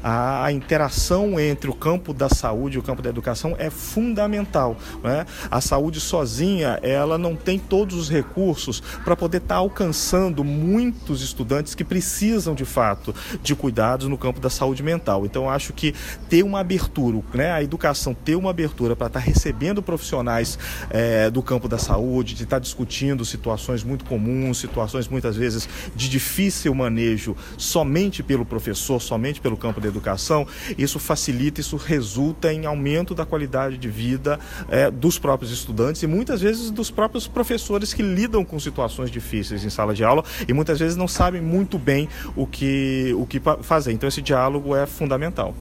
A interação entre o campo da saúde e o campo da educação é fundamental, né? A saúde sozinha, ela não tem todos os recursos para poder estar alcançando muitos estudantes que precisam, de fato, de cuidados no campo da saúde mental. Então, eu acho que ter uma abertura, né? A educação ter uma abertura para estar recebendo profissionais do campo da saúde, de estar discutindo situações muito comuns, situações muitas vezes de difícil manejo somente pelo professor, somente pelo campo da educação, isso facilita, isso resulta em aumento da qualidade de vida dos próprios estudantes e muitas vezes dos próprios professores que lidam com situações difíceis em sala de aula e muitas vezes não sabem muito bem o que fazer. Então esse diálogo é fundamental.